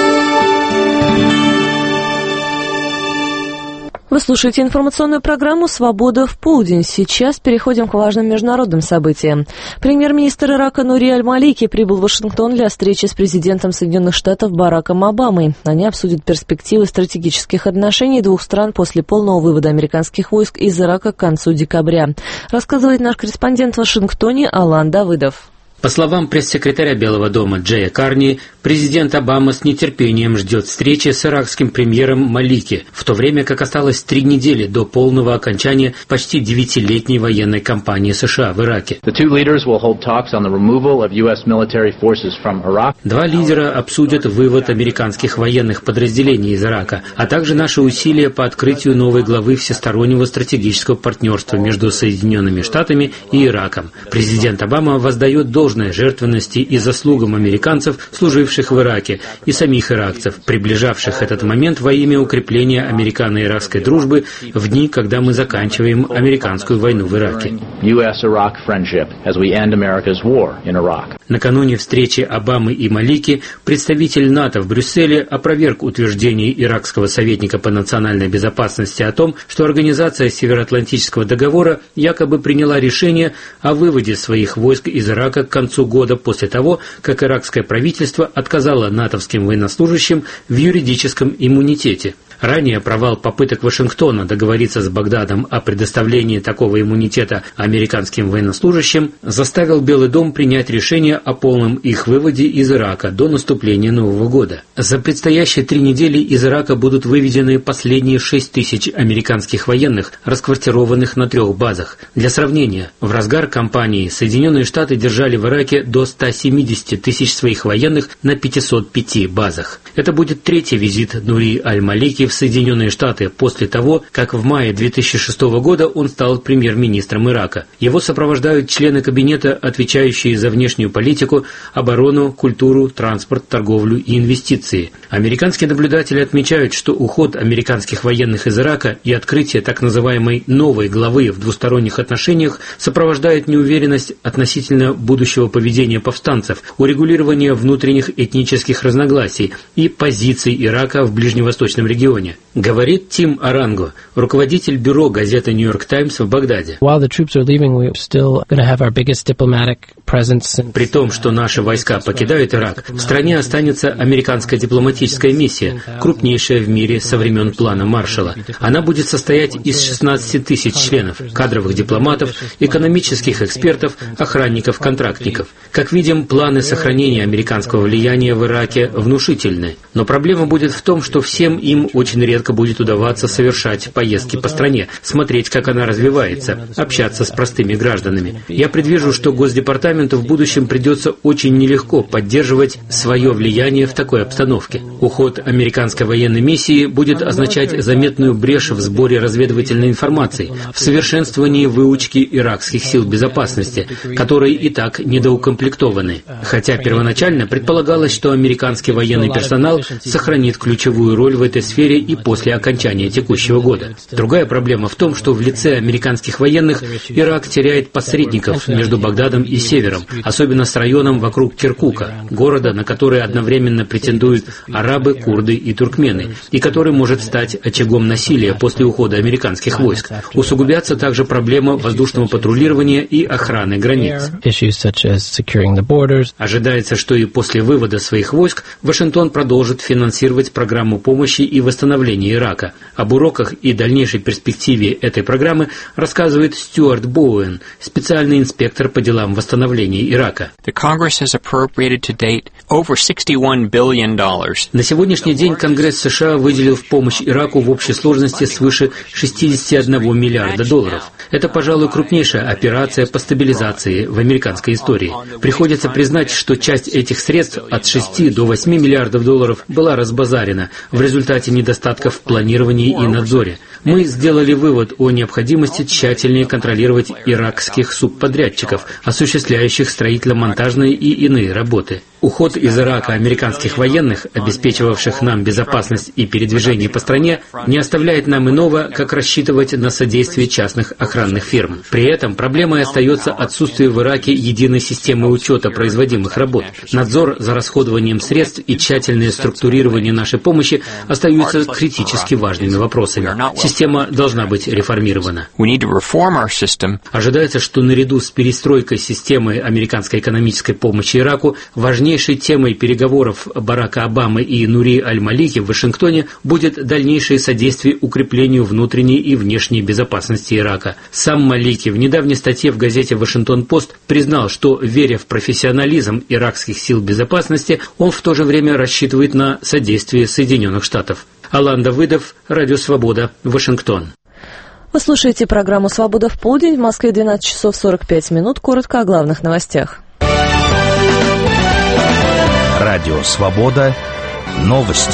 Вы слушаете информационную программу «Свобода в полдень». Сейчас переходим к важным международным событиям. Премьер-министр Ирака Нури Аль-Малики прибыл в Вашингтон для встречи с президентом Соединенных Штатов Бараком Обамой. Они обсудят перспективы стратегических отношений двух стран после полного вывода американских войск из Ирака к концу декабря. Рассказывает наш корреспондент в Вашингтоне Алан Давыдов. По словам пресс-секретаря Белого дома Джея Карни, президент Обама с нетерпением ждет встречи с иракским премьером Малики, в то время как осталось три недели до полного окончания почти девятилетней военной кампании США в Ираке. Два лидера обсудят вывод американских военных подразделений из Ирака, а также наши усилия по открытию новой главы всестороннего стратегического партнерства между Соединенными Штатами и Ираком. Президент Обама воздает должное жертвенности и заслугам американцев, служивших в Ираке, и самих иракцев, приближавших этот момент во имя укрепления американо-иракской дружбы в дни, когда мы заканчиваем американскую войну в Ираке. Накануне встречи Обамы и Малики представитель НАТО в Брюсселе опроверг утверждение иракского советника по национальной безопасности о том, что Организация Североатлантического договора якобы приняла решение о выводе своих войск из Ирака к концу года после того, как иракское правительство отказало натовским военнослужащим в юридическом иммунитете. Ранее провал попыток Вашингтона договориться с Багдадом о предоставлении такого иммунитета американским военнослужащим заставил Белый дом принять решение о полном их выводе из Ирака до наступления Нового года. За предстоящие три недели из Ирака будут выведены последние шесть тысяч американских военных, расквартированных на трех базах. Для сравнения, в разгар кампании Соединенные Штаты держали в Ираке до ста семидесяти тысяч своих военных на пятистах пяти базах. Это будет третий визит Нури Аль-Малики в в Соединенные Штаты после того, как в мае две тысячи шестого года он стал премьер-министром Ирака. Его сопровождают члены кабинета, отвечающие за внешнюю политику, оборону, культуру, транспорт, торговлю и инвестиции. Американские наблюдатели отмечают, что уход американских военных из Ирака и открытие так называемой «новой главы» в двусторонних отношениях сопровождает неуверенность относительно будущего поведения повстанцев, урегулирования внутренних этнических разногласий и позиций Ирака в ближневосточном регионе. Говорит Тим Аранго, руководитель бюро газеты «Нью-Йорк Таймс» в Багдаде. При том, что наши войска покидают Ирак, в стране останется американская дипломатическая миссия, крупнейшая в мире со времен плана Маршалла. Она будет состоять из шестнадцати тысяч членов, кадровых дипломатов, экономических экспертов, охранников, контрактников. Как видим, планы сохранения американского влияния в Ираке внушительны. Но проблема будет в том, что всем им очень редко будет удаваться совершать поездки по стране, смотреть, как она развивается, общаться с простыми гражданами. Я предвижу, что Госдепартаменту в будущем придется очень нелегко поддерживать свое влияние в такой обстановке. Уход американской военной миссии будет означать заметную брешь в сборе разведывательной информации, в совершенствовании выучки иракских сил безопасности, которые и так недоукомплектованы. Хотя первоначально предполагалось, что американский военный персонал сохранит ключевую роль в этой сфере и после окончания текущего года. Другая проблема в том, что в лице американских военных Ирак теряет посредников между Багдадом и Севером, особенно с районом вокруг Киркука, города, на который одновременно претендуют арабы, курды и туркмены, и который может стать очагом насилия после ухода американских войск. Усугубятся также проблема воздушного патрулирования и охраны границ. Ожидается, что и после вывода своих войск Вашингтон продолжит финансировать программу помощи и восстановления Ирака. Об уроках и дальнейшей перспективе этой программы рассказывает Стюарт Боуэн, специальный инспектор по делам восстановления Ирака. На сегодняшний день Конгресс США выделил в помощь Ираку в общей сложности свыше шестидесяти одного миллиарда долларов. Это, пожалуй, крупнейшая операция по стабилизации в американской истории. Приходится признать, что часть этих средств от шести до восьми миллиардов долларов была разбазарена в результате недостатков в планировании и надзоре. Мы сделали вывод о необходимости тщательнее контролировать иракских субподрядчиков, осуществляющих строительно-монтажные и иные работы. Уход из Ирака американских военных, обеспечивавших нам безопасность и передвижение по стране, не оставляет нам иного, как рассчитывать на содействие частных охранных фирм. При этом проблемой остается отсутствие в Ираке единой системы учета производимых работ. Надзор за расходованием средств и тщательное структурирование нашей помощи остаются критически важными вопросами. Система должна быть реформирована. Ожидается, что наряду с перестройкой системы американской экономической помощи Ираку важнее Важнейшей темой переговоров Барака Обамы и Нури Аль-Малики в Вашингтоне будет дальнейшее содействие укреплению внутренней и внешней безопасности Ирака. Сам Малики в недавней статье в газете «Вашингтон-Пост» признал, что, веря в профессионализм иракских сил безопасности, он в то же время рассчитывает на содействие Соединенных Штатов. Алан Давыдов, Радио Свобода, Вашингтон. Вы слушаете программу «Свобода в полдень». В Москве двенадцать часов сорок пять минут. Коротко о главных новостях. Радио «Свобода». Новости.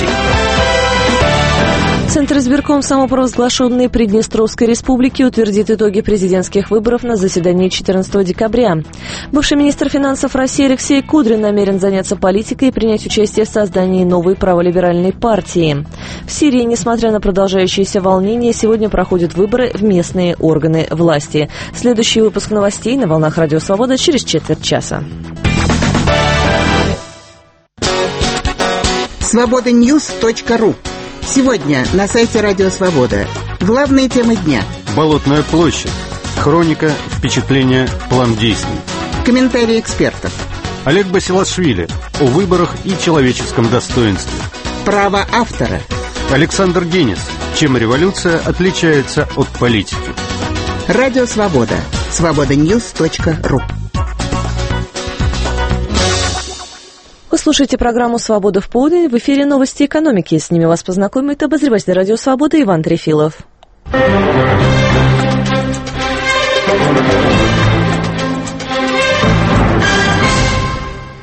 Центр избирком самопровозглашенной Приднестровской республики утвердит итоги президентских выборов на заседании четырнадцатого декабря. Бывший министр финансов России Алексей Кудрин намерен заняться политикой и принять участие в создании новой праволиберальной партии. В Сирии, несмотря на продолжающиеся волнения, сегодня проходят выборы в местные органы власти. Следующий выпуск новостей на волнах Радио Свобода через четверть часа. свобода ньюс точка ру. Сегодня на сайте Радио Свобода. Главные темы дня. Болотная площадь. Хроника, впечатления, план действий. Комментарии экспертов. Олег Басилашвили о выборах и человеческом достоинстве. Право автора. Александр Генис. Чем революция отличается от политики. Радио Свобода. свобода ньюс точка ру. Вы слушаете программу «Свобода в полдень». В эфире новости экономики. С ними вас познакомит обозреватель Радио Свобода Иван Трефилов.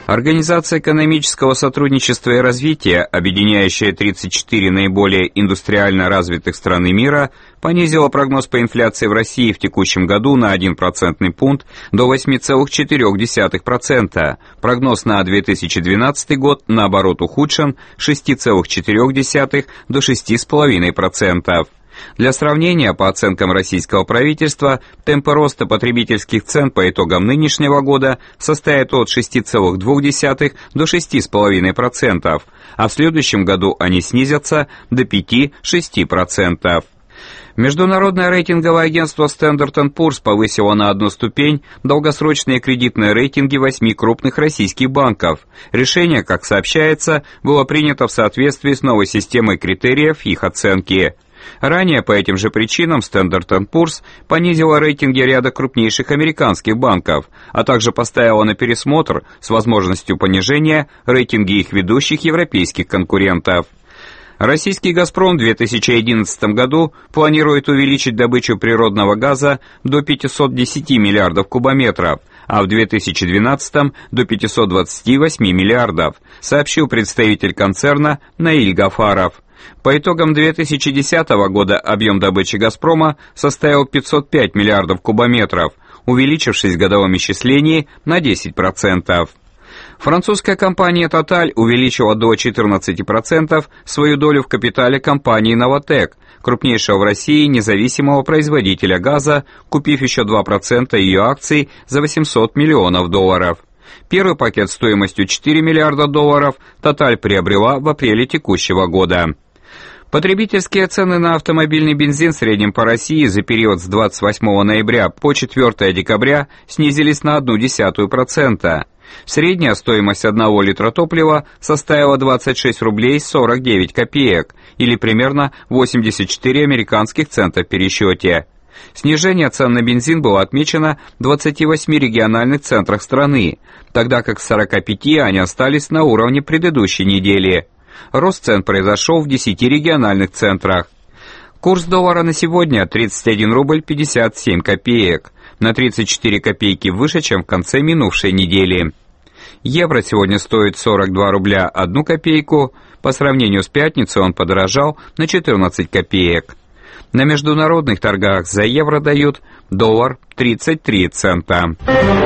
Организация экономического сотрудничества и развития, объединяющая тридцать четыре наиболее индустриально развитых страны мира, понизила прогноз по инфляции в России в текущем году на один процентный пункт до восемь целых четыре десятых процента. Прогноз на две тысячи двенадцатый год, наоборот, ухудшен с шесть целых четыре десятых до шесть целых пять десятых процента. Для сравнения, по оценкам российского правительства, темпы роста потребительских цен по итогам нынешнего года составят от шесть целых две десятых до шесть целых пять десятых процента, а в следующем году они снизятся до пять-шесть процентов. Международное рейтинговое агентство Standard энд Poor's повысило на одну ступень долгосрочные кредитные рейтинги восьми крупных российских банков. Решение, как сообщается, было принято в соответствии с новой системой критериев их оценки. Ранее по этим же причинам Standard энд Poor's понизила рейтинги ряда крупнейших американских банков, а также поставила на пересмотр с возможностью понижения рейтинги их ведущих европейских конкурентов. Российский «Газпром» в две тысячи одиннадцатом году планирует увеличить добычу природного газа до пятисот десяти миллиардов кубометров, а в две тысячи двенадцатом до пятисот двадцати восьми миллиардов, сообщил представитель концерна Наиль Гафаров. По итогам две тысячи десятого года объем добычи «Газпрома» составил пятьсот пять миллиардов кубометров, увеличившись в годовом исчислении на десять процентов. Французская компания Total увеличила до четырнадцати процентов свою долю в капитале компании «Новотек», крупнейшего в России независимого производителя газа, купив еще два процента ее акций за восемьсот миллионов долларов. Первый пакет стоимостью четыре миллиарда долларов Total приобрела в апреле текущего года. Потребительские цены на автомобильный бензин в среднем по России за период с двадцать восьмого ноября по четвёртого декабря снизились на одну десятую процента. Средняя стоимость одного литра топлива составила двадцать шесть рублей сорок девять копеек, или примерно восемьдесят четыре американских цента в пересчете. Снижение цен на бензин было отмечено в двадцати восьми региональных центрах страны, тогда как в сорока пяти они остались на уровне предыдущей недели. Рост цен произошел в десяти региональных центрах. Курс доллара на сегодня тридцать один рубль пятьдесят семь копеек, на тридцать четыре копейки выше, чем в конце минувшей недели. Евро сегодня стоит сорок два рубля одну копейку, по сравнению с пятницей он подорожал на четырнадцать копеек. На международных торгах за евро дают доллар тридцать три цента.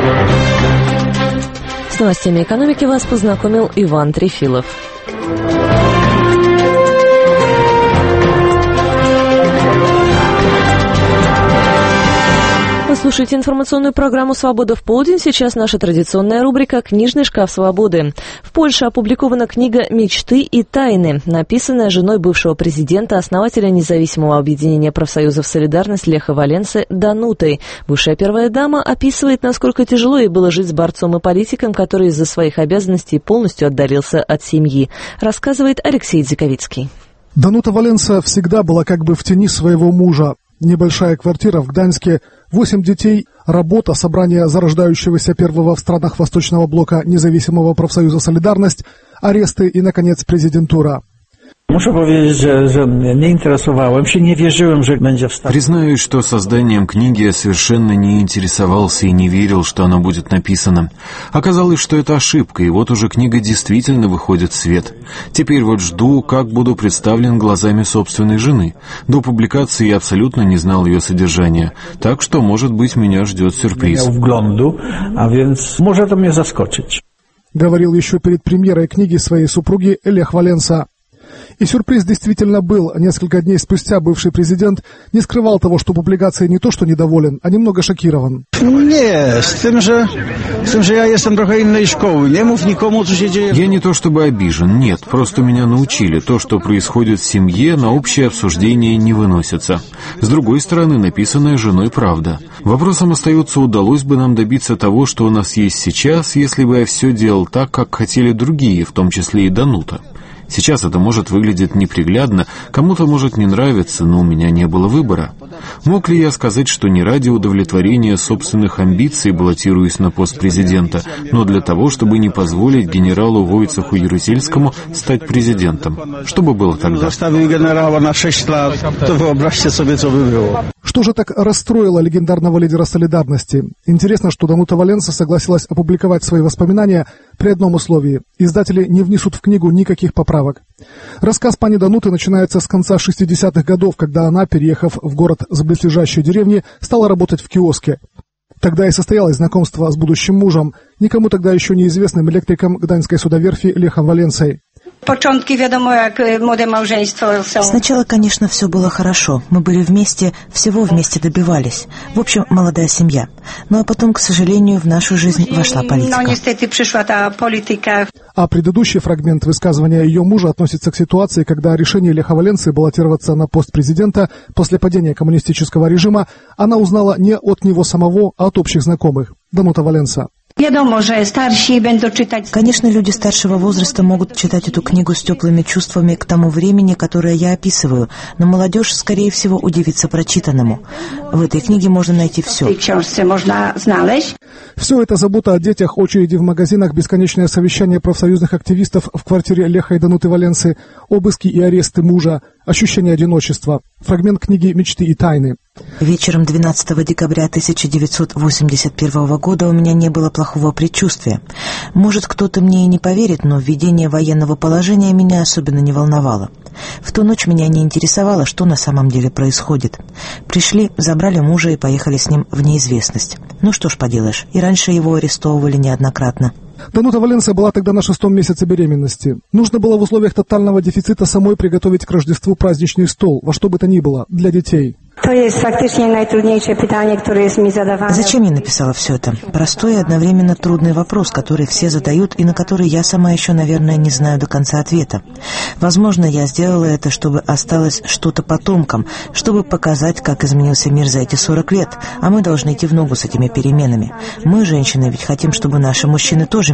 С новостями экономики вас познакомил Иван Трефилов. Вы слушаете информационную программу «Свобода в полдень». Сейчас наша традиционная рубрика «Книжный шкаф свободы». В Польше опубликована книга «Мечты и тайны», написанная женой бывшего президента, основателя независимого объединения профсоюзов «Солидарность» Леха Валенсы Данутой. Бывшая первая дама описывает, насколько тяжело ей было жить с борцом и политиком, который из-за своих обязанностей полностью отдалился от семьи. Рассказывает Алексей Дзиковицкий. Данута Валенса всегда была как бы в тени своего мужа. Небольшая квартира в Гданьске, восемь детей, работа, собрание зарождающегося первого в странах Восточного блока независимого профсоюза «Солидарность», аресты и, наконец, президентура. Muszę powiedzieć, że, że nie interesowałem się, nie wierzyłem, że będzie wstać. Признаюсь, что созданием книги я совершенно не интересовался и не верил, что она будет написана. Оказалось, что это ошибка, и вот уже книга действительно выходит в свет. Теперь вот жду, как буду представлен глазами собственной жены. До публикации я абсолютно не знал ее содержания, так что, может быть, меня ждет сюрприз. Вгляду, а więc może to mnie zaskoczyć. Говорил еще перед премьерой книги своей супруги Лех Валенса. И сюрприз действительно был. Несколько дней спустя бывший президент не скрывал того, что публикацией не то что недоволен, а немного шокирован. Не, с тем же, с тем же я jestem trochę innej szkoły. Nie mów nikomu, co się dzieje. Я не то чтобы обижен, нет, просто меня научили. То, что происходит в семье, на общее обсуждение не выносится. С другой стороны, написанная женой правда. Вопросом остается, удалось бы нам добиться того, что у нас есть сейчас, если бы я все делал так, как хотели другие, в том числе и Данута. Сейчас это может выглядеть неприглядно, кому-то может не нравиться, но у меня не было выбора. Мог ли я сказать, что не ради удовлетворения собственных амбиций баллотируюсь на пост президента, но для того, чтобы не позволить генералу Войцеху Ярусельскому стать президентом? Что бы было тогда? Что же так расстроило легендарного лидера солидарности? Интересно, что Данута Валенса согласилась опубликовать свои воспоминания при одном условии. Издатели не внесут в книгу никаких поправок. Рассказ пани Дануты начинается с конца шестидесятых годов, когда она, переехав в город с близлежащей деревни, стала работать в киоске. Тогда и состоялось знакомство с будущим мужем, никому тогда еще неизвестным электриком Гданьской судоверфи Лехом Валенсой. Сначала, конечно, все было хорошо. Мы были вместе, всего вместе добивались. В общем, молодая семья. Ну а потом, к сожалению, в нашу жизнь вошла политика. А предыдущий фрагмент высказывания ее мужа относится к ситуации, когда решение Леха Валенсы баллотироваться на пост президента после падения коммунистического режима она узнала не от него самого, а от общих знакомых. Данута Валенса. Конечно, люди старшего возраста могут читать эту книгу с теплыми чувствами к тому времени, которое я описываю, но молодежь, скорее всего, удивится прочитанному. В этой книге можно найти все. Все это забота о детях, очереди в магазинах, бесконечное совещание профсоюзных активистов в квартире Леха и Дануты Валенсы, обыски и аресты мужа, ощущение одиночества. Фрагмент книги «Мечты и тайны». Вечером двенадцатого декабря тысяча девятьсот восемьдесят первого года у меня не было плохого предчувствия. Может, кто-то мне и не поверит, но введение военного положения меня особенно не волновало. В ту ночь меня не интересовало, что на самом деле происходит. Пришли, забрали мужа и поехали с ним в неизвестность. Ну что ж поделаешь, и раньше его арестовывали неоднократно. Данута Валенса была тогда на шестом месяце беременности. Нужно было в условиях тотального дефицита самой приготовить к Рождеству праздничный стол, во что бы то ни было, для детей. Зачем я написала все это? Простой и одновременно трудный вопрос, который все задают и на который я сама еще, наверное, не знаю до конца ответа. Возможно, я сделала это, чтобы осталось что-то потомкам, чтобы показать, как изменился мир за эти сорок лет, а мы должны идти в ногу с этими переменами. Мы, женщины, ведь хотим, чтобы наши мужчины тоже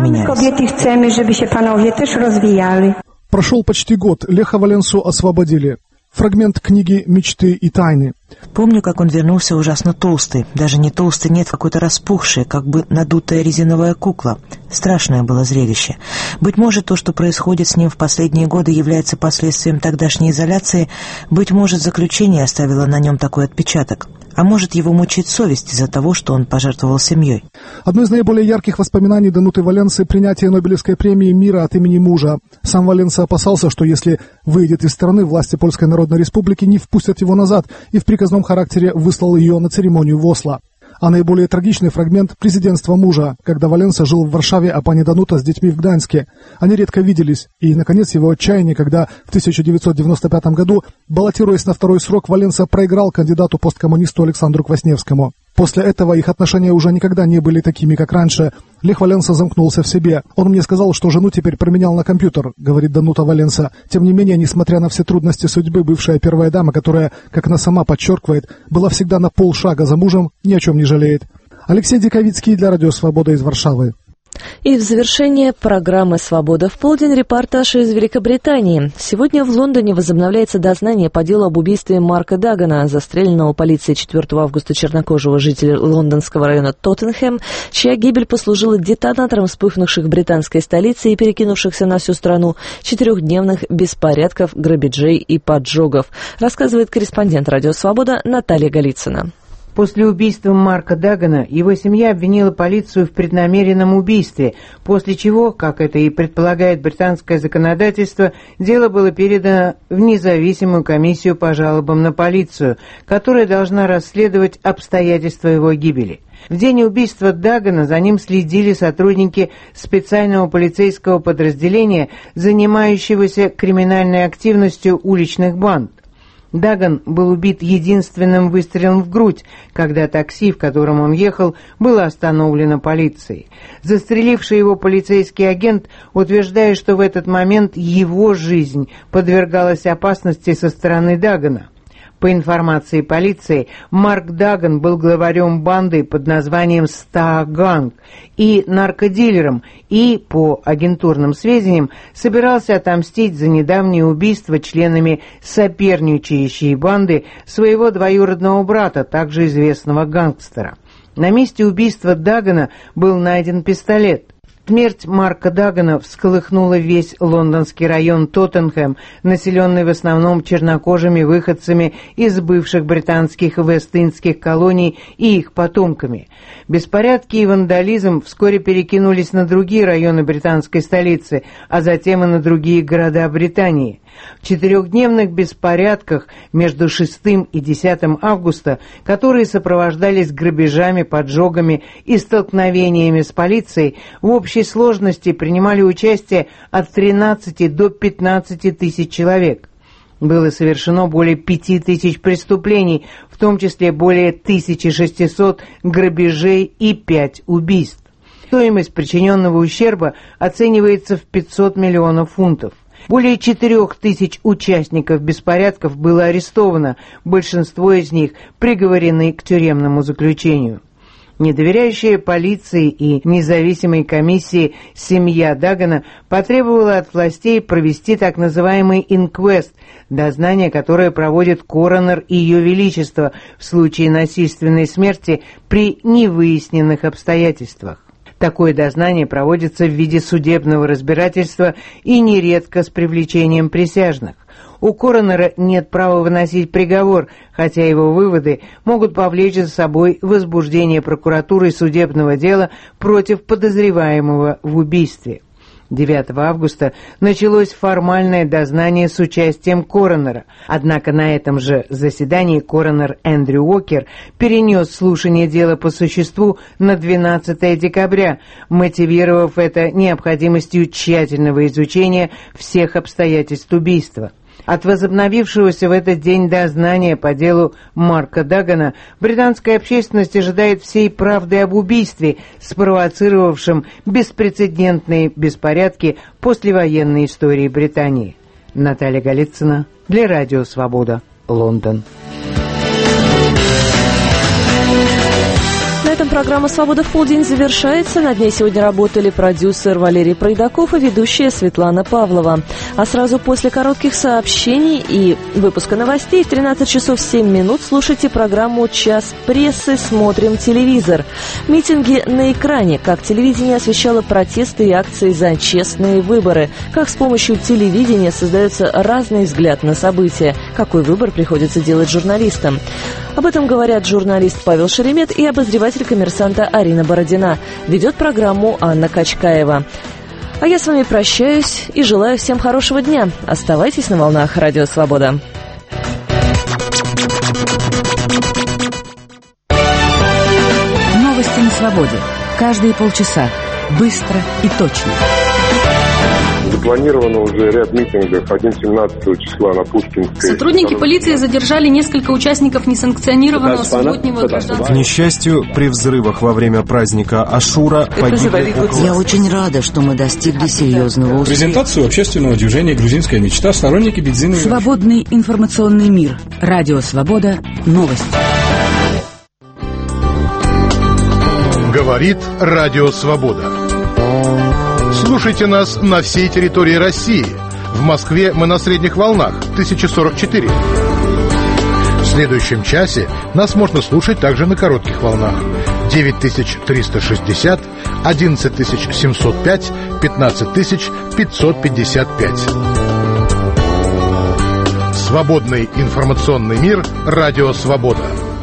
менялись. Прошел почти год, Леха Валенсу освободили. Фрагмент книги «Мечты и тайны». Помню, как он вернулся ужасно толстый. Даже не толстый, нет, какой-то распухший, как бы надутая резиновая кукла. Страшное было зрелище. Быть может, то, что происходит с ним в последние годы, является последствием тогдашней изоляции. Быть может, заключение оставило на нем такой отпечаток. А может, его мучает совесть из-за того, что он пожертвовал семьей. Одно из наиболее ярких воспоминаний Дануты Валенсы – принятие Нобелевской премии мира от имени мужа. Сам Валенса опасался, что если выйдет из страны, власти Польской Народной Республики не впустят его назад, и в приказном характере выслал ее на церемонию в Осло. А наиболее трагичный фрагмент – президентства мужа, когда Валенса жил в Варшаве, а пани Данута с детьми в Гданьске. Они редко виделись, и, наконец, его отчаяние, когда в тысяча девятьсот девяносто пятом году, баллотируясь на второй срок, Валенса проиграл кандидату посткоммунисту Александру Квасневскому. После этого их отношения уже никогда не были такими, как раньше. Лех Валенса замкнулся в себе. Он мне сказал, что жену теперь променял на компьютер, говорит Данута Валенса. Тем не менее, несмотря на все трудности судьбы, бывшая первая дама, которая, как она сама подчеркивает, была всегда на полшага за мужем, ни о чем не жалеет. Алексей Диковицкий для Радио Свобода из Варшавы. И в завершение программы «Свобода в полдень» репортаж из Великобритании. Сегодня в Лондоне возобновляется дознание по делу об убийстве Марка Дагана, застреленного полицией четвёртого августа чернокожего жителя лондонского района Тоттенхэм, чья гибель послужила детонатором вспыхнувших в британской столице и перекинувшихся на всю страну четырехдневных беспорядков, грабежей и поджогов, рассказывает корреспондент «Радио Свобода» Наталья Голицына. После убийства Марка Дагана его семья обвинила полицию в преднамеренном убийстве, после чего, как это и предполагает британское законодательство, дело было передано в независимую комиссию по жалобам на полицию, которая должна расследовать обстоятельства его гибели. В день убийства Дагана за ним следили сотрудники специального полицейского подразделения, занимающегося криминальной активностью уличных банд. Даган был убит единственным выстрелом в грудь, когда такси, в котором он ехал, было остановлено полицией. Застреливший его полицейский агент утверждает, что в этот момент его жизнь подвергалась опасности со стороны Дагана. По информации полиции, Марк Даган был главарем банды под названием «Стар Ганг» и наркодилером, и, по агентурным сведениям, собирался отомстить за недавнее убийство членами соперничающей банды своего двоюродного брата, также известного гангстера. На месте убийства Дагана был найден пистолет. Смерть Марка Дагана всколыхнула весь лондонский район Тоттенхэм, населенный в основном чернокожими выходцами из бывших британских и вест-индских колоний и их потомками. Беспорядки и вандализм вскоре перекинулись на другие районы британской столицы, а затем и на другие города Британии. В четырехдневных беспорядках между шестым и десятым августа, которые сопровождались грабежами, поджогами и столкновениями с полицией, в общей сложности принимали участие от тринадцати до пятнадцати тысяч человек. Было совершено более пяти тысяч преступлений, в том числе более тысячи шестисот грабежей и пять убийств. Стоимость причиненного ущерба оценивается в пятьсот миллионов фунтов. Более четырех тысяч участников беспорядков было арестовано, большинство из них приговорены к тюремному заключению. Недоверяющая полиции и независимой комиссии семья Дагана потребовала от властей провести так называемый инквест, дознание, которое проводит коронер и Ее Величество в случае насильственной смерти при невыясненных обстоятельствах. Такое дознание проводится в виде судебного разбирательства и нередко с привлечением присяжных. У коронера нет права выносить приговор, хотя его выводы могут повлечь за собой возбуждение прокуратурой судебного дела против подозреваемого в убийстве. девятого августа началось формальное дознание с участием коронера, однако на этом же заседании коронер Эндрю Уокер перенес слушание дела по существу на двенадцатое декабря, мотивировав это необходимостью тщательного изучения всех обстоятельств убийства. От возобновившегося в этот день дознания по делу Марка Дагана британская общественность ожидает всей правды об убийстве, спровоцировавшем беспрецедентные беспорядки послевоенной истории Британии. Наталья Голицына для Радио Свобода, Лондон. На этом программа «Свобода в полдень» завершается. Над ней сегодня работали продюсер Валерий Пройдаков и ведущая Светлана Павлова. А сразу после коротких сообщений и выпуска новостей в тринадцать часов семь минут слушайте программу «Час прессы. Смотрим телевизор». Митинги на экране. Как телевидение освещало протесты и акции за честные выборы. Как с помощью телевидения создается разный взгляд на события. Какой выбор приходится делать журналистам. Об этом говорят журналист Павел Шеремет и обозреватель «Коммерсанта» Арина Бородина. Ведет программу Анна Качкаева. А я с вами прощаюсь и желаю всем хорошего дня. Оставайтесь на волнах Радио Свобода. Новости на свободе. Каждые полчаса. Быстро и точно. Запланировано уже ряд митингов одиннадцатого-семнадцатого числа на Пушкинской. Сотрудники полиции задержали несколько участников несанкционированного субботнего гражданского. К несчастью, при взрывах во время праздника Ашура погибли около... Я очень рада, что мы достигли серьезного успеха. Презентацию общественного движения «Грузинская мечта» сторонники бензина... Свободный информационный мир. Радио Свобода. Новости. Говорит Радио Свобода. Слушайте нас на всей территории России. В Москве мы на средних волнах тысяча сорок четыре. В следующем часе нас можно слушать также на коротких волнах девять тысяч триста шестьдесят, одиннадцать тысяч семьсот пять, пятнадцать тысяч пятьсот пятьдесят пять. Свободный информационный мир. Радио Свобода.